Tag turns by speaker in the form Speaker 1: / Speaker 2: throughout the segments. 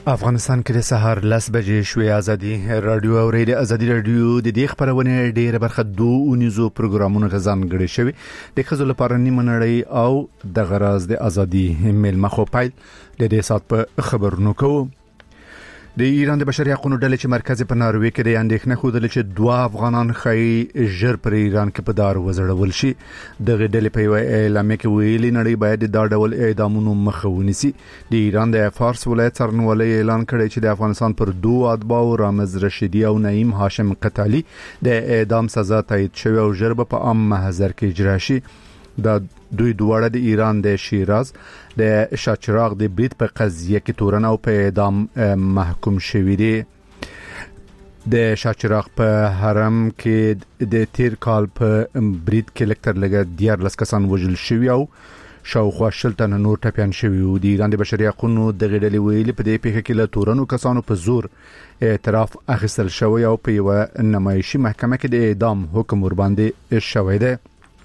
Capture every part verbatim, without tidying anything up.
Speaker 1: افغانستان کې د سهار لس بجې شوې. ازادي رادیو او ریډیو ازادي رادیو د دې خبرونه ډېر برخه دوه اونیزو پروګرامونو غزان غړي شوی د خزو لپاره نیمه نړۍ او د غراز د ازادي میل مخو پایل د دې سات په خبرونو کوو. د ایران د بشري حقوقو ډلې چې مرکز په ناروې کې د اندېښنه خوده چې دوه افغانان خای ژر پر ایران کې په دار وزړول شي. د غډلې په اعلان کې ویلي نړۍ باید د ډول اعدامونو مخه ونیسي. د ایران د فارس ولایت سرنوالي اعلان کړی چې د افغانستان پر دوه اتباو رامز رشیدي او نعیم هاشم قتالي د اعدام سزا تایید شوی او ژر په عام محضر کې اجرا شي. د دوی دواړه د ایران د شیراز د شاچراغ د برید په قضیه کې تورن او په اعدام محکوم شوی دي. د شاچراغ په حرم کې د تیر کال په برید کې لکتر لګ دیار لس کسان وژل شوی او شاوخوا شل تن نور ټپيان شوی او د ایران د بشري حقوقو د غډلې ویلي په دې پیښه کې له تورنو کسانو په زور اعتراف اخیستل شوی او په یو نمایشي محکمه کې د اعدام حکم ور باندې شوی دی.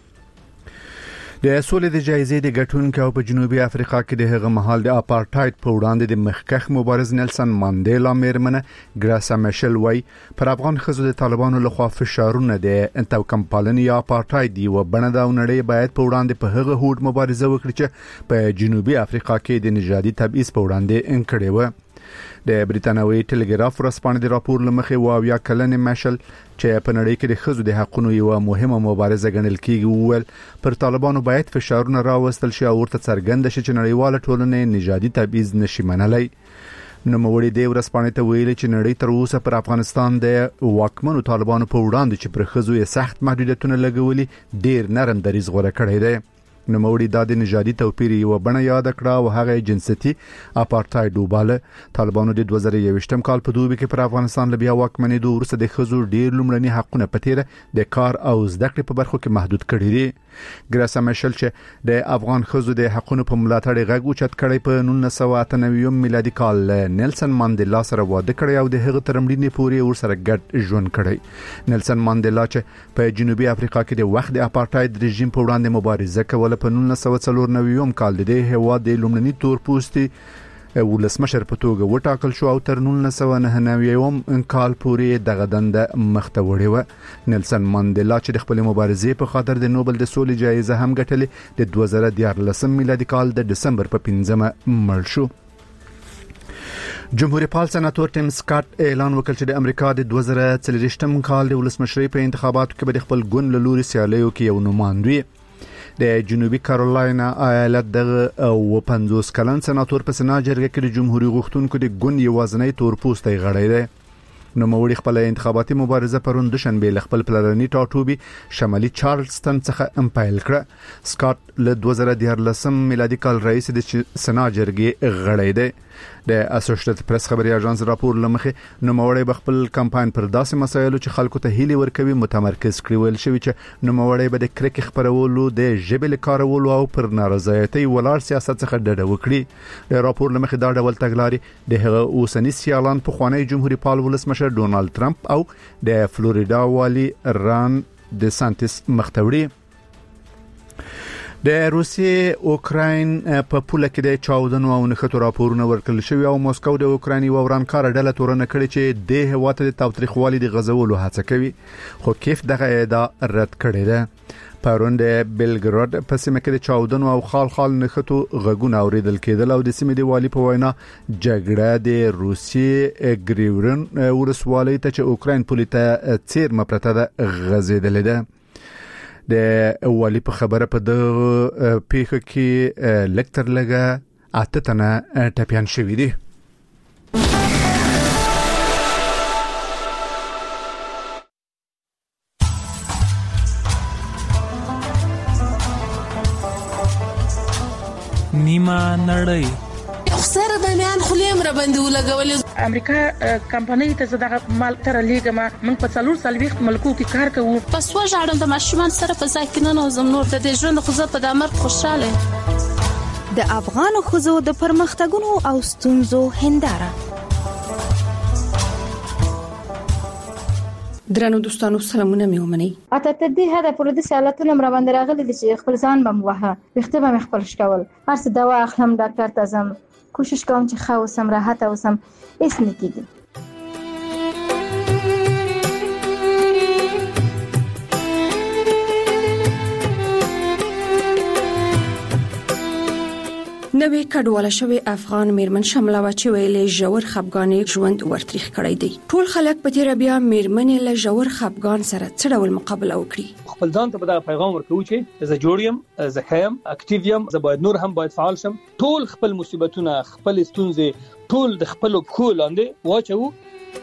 Speaker 1: د سولې د جایزې د ګټونکو او په جنوبي افریقا کې د هغه مهال د اپارټاید په وړاندې د مخکخ مبارز نیلسن مانډیلا میرمنه ګراسا میشل وای پر افغان خزو د طالبانو لخوا فشارونه د انتوکم پالنې یا اپارټاید یو بڼه د نړۍ باید په وړاندې په هغه هوډ مبارزه وکړي چې په جنوبي افریقا کې د نژادي تبعیض په وړاندې انکړې و. د بریتانوي ټلګراف ورسپانې د راپور لمخې واویا کلن مشل چې په نړۍ کې د خزو د حقوقو یو مهمه مبارزه ګڼل کیږي ول پر طالبانو باید فشارونه راوستل شي او ورته څرګند شي چې نړیواله ټولنه نژادي تبعیض نشي منلای. نو موري د ورسپانې ته ویل چې نړۍ تر اوسه پر افغانستان د واکمنو طالبانو په وړاندې چې پر خزو یې سخت محدودیتونه لګولي ډیر نرم دریځ غوړه کړی دی. نو موري د نژادي توپیر یو بڼه یاد کړه او هغه جنسيتي اپارټاید وباله. طالبانو د دوه زره یوویشتم کال په دوبي کې پر افغانستان لبیا واکمنۍ د ورسره د خزو ډیر لومړني حقونه پتیره د کار او زده کړې په برخو کې محدود کړي دي. ګراسا مشل چې د افغان خزو د حقونو په ملاتړ غږ اوچت کړي په نولس سوه اته نوي میلادي کال نیلسن مانډیلا سره واده کړی او د هغه ترمړینې پورې ورسره ګډ ژوند کړی. نیلسن مانډیلا چې په جنوبي افریقا کې د وخت د اپارټاید رژیم په وړاندې مبارزه کوله په نولس سوه څلور نوي کال د هیواد د لومړني تور پوستي ولسمشر په توګه وټاکل شو او تر نولس سوه نهه نوي کال پورې دغه دنده مخته وړي و. نیلسن مانډیلا چې د خپل مبارزې په خاطر د نوبل د سولې جایزه هم ګټلې د دوه زره دیارلسم میلادي کال د دسمبر په پنځمه مړ شو. جمهوریت پال سناتور ټیم سکاټ اعلان وکړ چې د امریکا د دوه زره څلوېښتم کال د ولسمشرۍ په انتخاباتو کې به د خپل ګوند له لوري سیالیو کې یو نوماند وي. د جنوبي کارولاینا ایالت د او پنځوس کلن سناتور په سنا جرګه کې د جمهوریت غوښتونکو د ګوند یوازنۍ تور پوستي غړی دی. نو موري خپل انتخاباتي مبارزه پرون د شنبه خپل پلاني ټاټوبي شمالي چارلستون څخه امپایل کړ. سکاټ له دوه زره دیارلسم میلادي کال رئیس د سنا جرګې غړی دی. د اسوسییټډ پریس خبري اژانس راپور لمخې نو موري بخپل کمپاین پر داسې مسایلو چې خلکو ته هیلي ورکوي متمرکز کړي ویل شوی چې نو موري به د کرک خبرولو د جبل کارولو او پر نارضایتي ولار سیاست څخه ډډه وکړي. د راپور لمخې دا ډول تګلارې د هغه اوسنی سیالان په خوانی جمهوریت پال ولسمشر ډونالد ټرمپ او د فلوریدا والی ران د سانتس مختوري. د روسیې اوکراین په پوله کې د چاودنو او نښتو راپورونه ورکړل شوی او مسکو د اوکرایني ورانکار ډله تورنه کړي چې د هوات د تاوتریخوالي د غزولو هڅه کوي خو کیف دغه ادعا رد کړې ده. پرون د بلګراد په سیمه کې د چاودنو او خال خال نښتو غږونه اوریدل کېدل او د سیمې د والی په وینا جګړه د روسیې ګریورن ورسوالۍ ته چې اوکراین پولیټه چیر مپرته ده غزیدلې ده. د والی په خبره په د پیښه کې لکتر لګه اته تنه ټپيان شوی دي.
Speaker 2: نیمه نړۍ
Speaker 3: سره د میان خلیم را باندې ولګولې.
Speaker 4: امریکا کمپنۍ ته زداغه مال تر لیګما من په څلور سلويخت ملکو کې کار کوو.
Speaker 3: پس وژاړم د ماشومان سره په ځای کې نه نوزم نور د ژوند خو زه په دمر خوشاله.
Speaker 5: د افغان خزو د پرمختګونو او ستونزو هنداره.
Speaker 6: درنو دوستانو سلامونه مې ومني.
Speaker 7: اته ته دې هدا پر دې سوالاتونه مر باندې راغلي چې خپل ځان بم وها وخته به مخ خپل شکول هر څه دوا اخلم ډاکټر ته ځم کوشش کوم چې ښه اوسم، راحت اوسم، هیڅ نه کېږي.
Speaker 6: نوې کډواله شوی افغان میرمن شمله و چې ویلې ژور خپګان ژوند ورتریخ کړی دی. ټول خلک په تیر بیا میرمنې له ژور خپګان سره څه ډول مقابله وکړي.
Speaker 2: خپل ځان ته به پیغام ورکوي چې زه جوړ یم، زه ښه یم، اکټیو یم، زه باید نور هم باید فعال شم. ټول خپل مصیبتونه، خپل ستونزې ټول د خپل پښو لاندې واچو.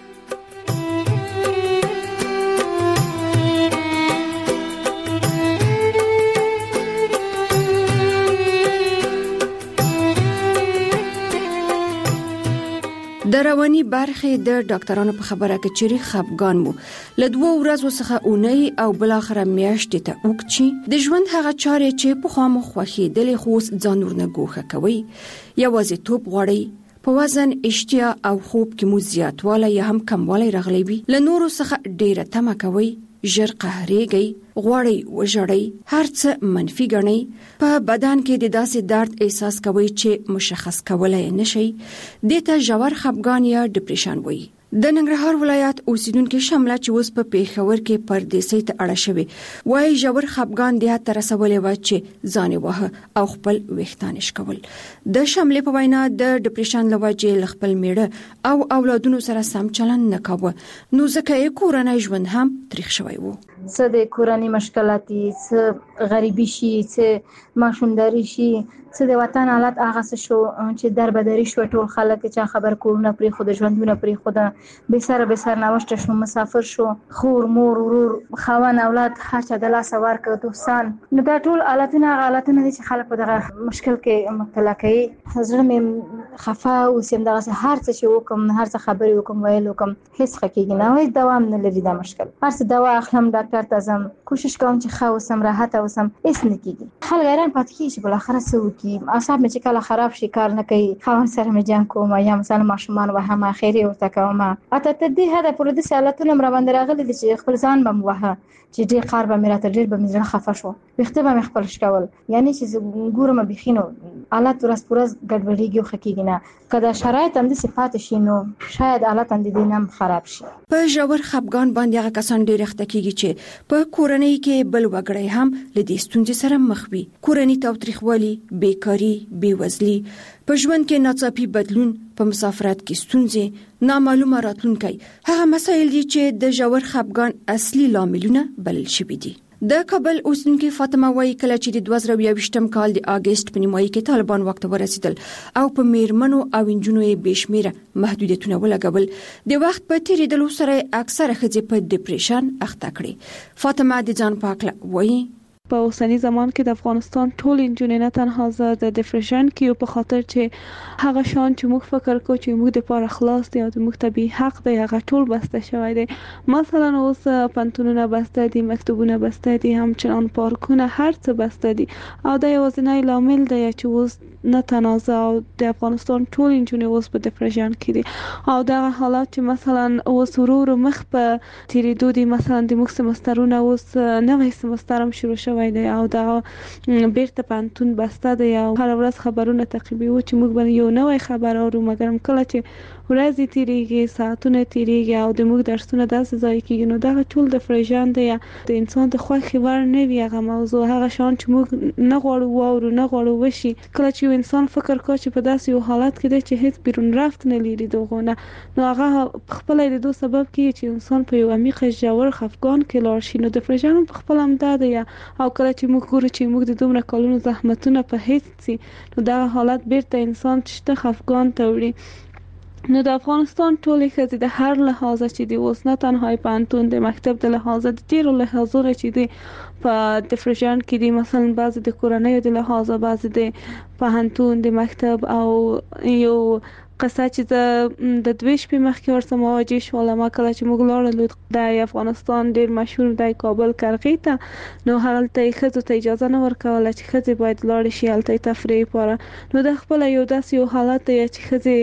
Speaker 6: د رواني برخې د ډاکټرانو په خبره کې چې خپګان مو له دوه ورځې څخه اونۍ او بل اخر میاشتې ته وکړي. د ژوند هغه چارې چې په خامو خوخي د لخوس ځان ورنه ګوښه کوي، یوازې توپ غوړي، په وزن، اشتیا او خوب کې مو زیاتوالی یا هم کموالی راغلی وي، له نورو څخه ډیره تمه کوي، ژر قهرېږئ، غواړئ وژړئ، هر څه منفي ګڼئ، په بدن کې د داسې درد احساس کوئ چې مشخص کولای نشئ. دې ته ژور خپګان یا ډیپریشن وایي. د ننګرهار ولایت اوسیدونکو شمله چې اوس په پیښور کې پردیسۍ ته اړه شوی وایي ژور خپګان د هغه تر رسولې و چې ځان وه او خپل ویښتان شکول. د شملې په وینا د ډیپریشن له وجې خپل میړه او اولادونو سره سم چلند نه کاوه، نو ځکه یې کورنۍ ژوند هم تریخ شوی و.
Speaker 7: څه د کورنۍ مشکلاتي، څه غریبي شي، څه ماشومداري شي، څه د وطن حالت هغه څه شو چې دربدري شو. ټول خلک چې خبر کورونه پرې خو د ژوندونه پرې خو د به سره به سر نوشته شو، مسافر شو، خور مور ورور خوان اولاد هر چا د لاس ورکړ دوستان. نو دا ټول حالتونه حالتونه دي چې خلک په دغه مشکل کې مبتلا کوي. زړه مې خفه اوسم، دغه هر څه چې وکم، هر څه خبرې وکم، ویل وکم، هیڅ کېږي نه، هیڅ دوام نه لري دا مشکل. هر څه دوا اخلم، ډاکټر ته ځم، کوشش کوم چې ښه اوسم، راحت اوسم، هیڅ نه کېږي. خلک حیران پاتې کېږي چې بل اخر څه وکړي. اعصاب مې چې کله خراب شي کار نه کوي، خاوند سره مې جنګ کوم یا مثلا ماشومان وهم اخیری ورته کوم. اته ته دې هدا پر دې حالتونه مر باندې راغلي دي چې خپل ځان بم وها چې ډېر قار به مې راته ډېر به مې ځړه خفه شو، وخته به مې خپل شکول، یعنی چې ګورم بخینو حالت ورس پرز ګډوډیږي خو کېږي نه. کله شرایط هم د صفات شي نو شاید حالت هم دې نم خراب شي.
Speaker 6: په ژور خپګان باندې هغه کسان ډېر اخته کېږي چې په کورنۍ کې بل وګړی هم له دې ستونزې سره مخ وي. کورنۍ تاوتریخوالي، بیکاری، بیوزلي، په ژوند کې ناڅاپي بدلون، په مسافرت کې ستونزې، نامعلومه راتلونکی، هغه مسایل دي چې د ژور خپګان اصلي لاملونه بلل شوي دي. د کابل اوسیدونکي فاطمه وایي کله چې د دوه زره یوویشتم کال د اګست په نیمایي کې طالبان واک ته ورسېدل او په میرمنو او انجونو یې بېشمېره محدودیتونه ولګول، د وخت په تېرېدلو سره اکثره ښځې په ډیپریشن اخته کړې. فاطمه د ځان په هکله وایي
Speaker 8: په اوسنی زمان کې د افغانستان ټول انجونې نه تنها زه د ډیپریشن کې په خاطر چې هغه شان چې موږ فکر کوو چې موږ د پاره خلاص دی او د موږ طبي حق دی هغه ټول بسته شوی دی. مثلا اوس پنتونونه بسته دي، مکتوبونه بسته دي، همچنان پارکونه، هر څه بسته دي او دا یوازینی لامل دی چې اوس نه تنازع او د افغانستان ټول انجونې اوس په ډیپریشن کې دي او دا حالات چې مثلا اوس ورور مخ په تیریدو دي. مثلا د موږ سمسترونه اوس نوې سمستر هم شروع شوی دی او دا بیرته پانتون بسته دی او هر ورځ خبرونه تعقیبوي چې موږ باندې یو نوې خبر اورو، مګر کله چې ورځې تیریږي، ساعتونه تیریږي او د موږ درسونه داسې ځای کېږي، نو دا ټول د فرجان دی د انسان د خوښې ور نه وي هغه موضوع، هغه شان چې موږ نه غواړو واورو، نه غواړو وشي. کله چې انسان فکر کوي چې په داسې یو حالت کې دی چې هیڅ بیرون رفت نه لري دغونه، نو هغه خپل د دوه سبب کې چې انسان په یو عمیق ژور خفګان کې لاړ شي. نو د فرجان په خپل هم دا دی او کله چې موږ ګورو چې موږ د دومره کلونو زحمتونه په هیڅ سي، نو دا حالت بیرته انسان چې خفګان ته وړي. نو د افغانستان ټولې ښځې د هر لحاظه چې دی اوس نه تنها پانتون د مکتب د لحاظه د ډیرو لحاظونو چې دی په ډیپریشن کې دي، مثلا بعضې د کورنیو د لحاظه، بعضې د پوهنتون د مکتب او یو قصه چې د د دوه شپې مخکې ورسره مواجه شوم. ما کله چې موږ لاړو د افغانستان ډیر مشهور دی کابل کرغې ته، نو هلته ښځو ته اجازه نه ورکوله چې ښځې باید لاړې شي هلته تفریح لپاره. نو د خپل یو داسې یو حالت دی چې ښځې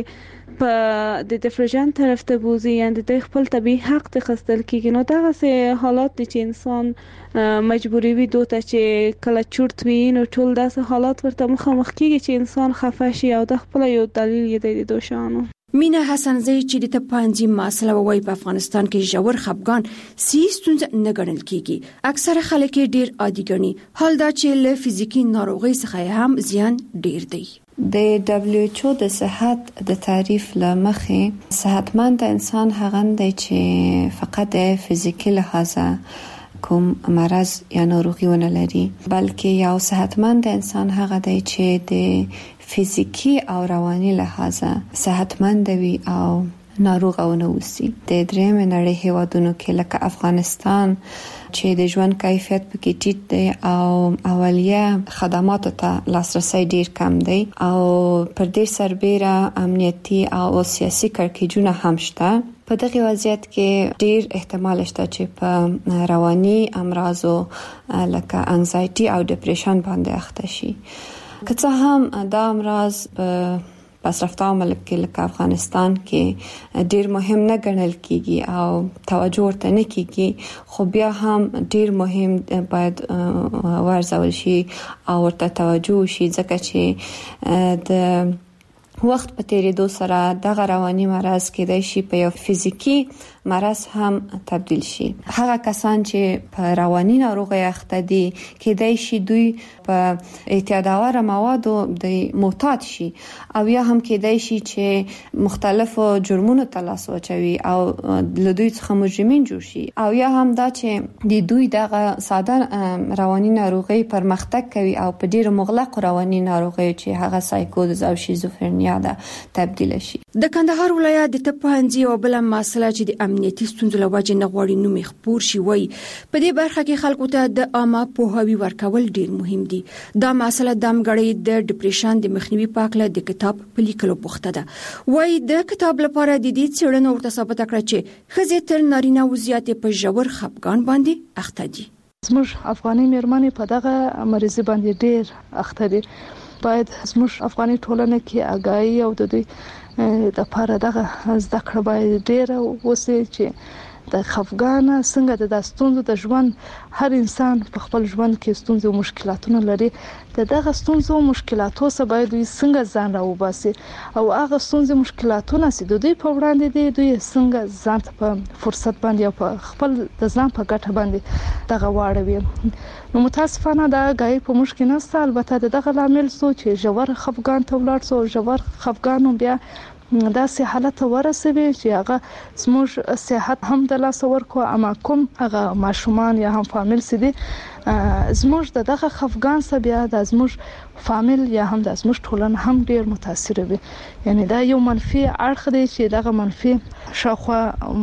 Speaker 8: په د ډیپریشن طرف ته بوزي یا د خپل طبي حق ته خستل کیږي. نو دغه سه حالات دي چې انسان مجبوری وي دوته چې کله چورت وي نو ټول داسې حالات ورته مخامخ کیږي چې انسان خفه شي او د خپل یو دلیل یې د دوشانو.
Speaker 6: مینا حسن زئی چې د تپانځي مسله وای په افغانستان کې ژور خپګان سیستونز نه ګڼل کیږي. اکثره خلک ډیر عادي ګڼي، حال دا چې له فزیکی ناروغي څخه هم زیان ډیر دی.
Speaker 9: د دبليو ایچ او د صحت د تعریف لمخې صحتمند انسان هغه دی چې فقط د فزیکی لحاظه کوم مرض یا ناروغي ونه لري، بلکې یو صحتمند انسان هغه دی چې د فزیکی او رواني لحاظه صحتمند وي او ناروغ او نه وسی. د درېم نړۍ هیوادونو کې لکه افغانستان چې د ژوند کیفیت پکې ټیټ دی او اولیه خدماتو ته لاسرسي ډیر کم دی او پر دې سربېره امنیتي او سیاسي کړکېچونه هم شته. په دغه وضعیت کې ډیر احتمال شته چې په رواني امراضو لکه انزایټي او ډیپریشن باندې اخته شي. که څه هم دا امراض په پسرفته ملک کې لکه افغانستان کې ډیر مهم نه ګڼل کیږي او توجه ورته نه کیږي، خو بیا هم ډیر مهم باید ورزول شي او ورته توجه وشي، ځکه چې د وخت په تیریدو سره دغه رواني مرض کېدای شي په یو فزیکی مرض هم تبدیل شي. هغه کسان چې په رواني ناروغي اخته دي کېدای شي دوی په اعتیادآور موادو د معتاد شي او یا هم کېدای شي چې مختلفو جرمونو ته لاس واچوي او له دوی څخه مجرمین جوړ شي، او یا هم دا چې د دوی دغه ساده رواني ناروغي پرمختګ کوي او په ډیره مغلق رواني ناروغي چې هغه سایکوز او شیزوفرنیا ده تبدیل شي.
Speaker 6: د کندهار ولایت د تپانځي او بل مسله چې د امنیتي ستونزو لوجه نه غواړي نو مخبور شي وای په دې برخه کې خلکو ته د عامه پوهاوی ورکول ډیر مهم دي. دا مسله د امګړې د ډیپریشن د مخنیوي پاکله د کتاب په لیکلو بوخته ده. وای د کتاب لپاره د دې څېړنو ورته ثابت کړ چې خزې تر نارینه وضعیت په ژور خپګان باندې اخته دي.
Speaker 10: زموږ افغاني مېرمنې په دغه مریضي باندې ډیر اخته دي. باید زموږ افغاني ټولنه کې آگاهی او د دوی د لپاره دغه زده کړه باید ډیره وسی چې د خفګان څنګه د داستونو د ژوند هر انسان په خپل ژوند کې ستونزې او مشکلاتونه لري. د دغه ستونزو او مشکلاتو سره باید دوی څنګه ځان راوباسي او هغه ستونزې مشکلاتونه چې د دوی په وړاندې دي دوی څنګه ځان ته په فرصت باندې او په خپل د ځان په ګټه باندې دغه واړوي. نو متاسفانه دا غي په مشکل نه، البته دغه لامل سو چې ژور خفګان ته ولاړ سو ژور خفګان بیا دا سه حالت ورسوي چې هغه زموږ صحت هم د لاس ورکو، اما کوم هغه ماشومان یا هم فامیل سدي زموږ دغه خفګان سره بیا د زموږ فامیل یا هم د زموږ ټولنه هم ډیر متاثر وي. یعنی دا یو منفي اړخ دی چې دغه منفي شاخوا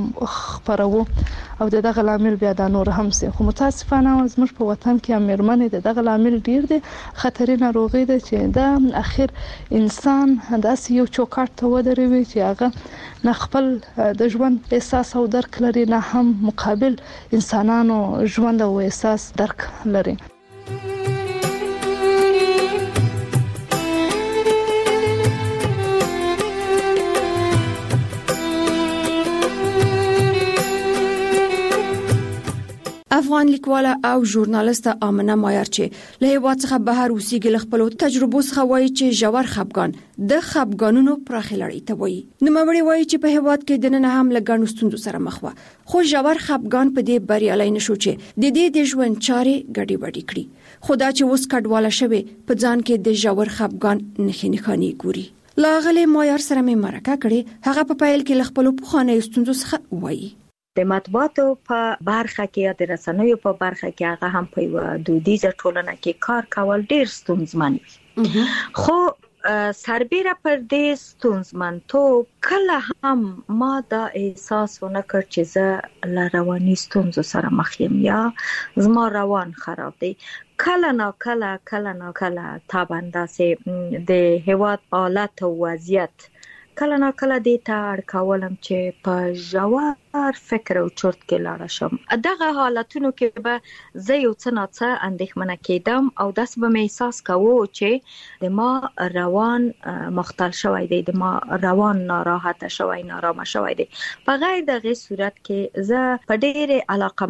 Speaker 10: خبرو او دغه لامل بیا د نور هم سي. خو متاسفانه زموږ په وطن کې هم مېرمنې دغه لامل ډیر دي. خطرې ناروغي ده چې دا اخر انسان داسې یو چوکاټ ته ودروي چې هغه نه خپل د ژوند احساس او درک لري، نه هم مقابل انسانانو ژوند او احساس درک لري.
Speaker 6: افغان لیکواله او ژورنالیست آمنه مایار چې له هیواد څخه بهر اوسېږي خپل تجربو څخه وایي چې ژور خپګان د خپګانونو پراخه لړۍ ته وایي. نو مړی وایي چې په هیواد کې د نن هم لګڼو ستونزو سره مخ و، خو ژور خپګان په دې بریالي نشو چې د دې د ژوند چارې ګډي وډي کړي. خدا چې اوس کډواله شوی په ځان کې د ژور خپګان نښې نښانې ګوري. لاغله مایار سره مې مرکه کړې، هغه په پایل کې خپل پخوانی ستونزو څخه وایي.
Speaker 11: د مطبوعاتو په برخه کې یا د رسنیو په برخه کې هغه هم په یو دودیزه ټولنه کې کار کول ډیر ستونزمن وي. خو سربېره پر دې ستونزمنتوب کله هم ما دا احساس ونه کړ چې زه له رواني ستونزو سره مخ یم یا زما روان خراب دی. کله نا کله کله نا کله تابنده سي د هیواد حالت او وضعیت کله نه کله دې ته اړ کولم چې په ژور فکر او چرت کې لاړ شم. دغه حالتونو کې به زه یو څه نه څه اندېښمنه کېدم او داس به مې احساس کوو چې د ما روان مختل شوی دی، د ما روان ناراحته شوی، نارامه شوی دی. په غیر دغه صورت کې زه په ډېر علاقه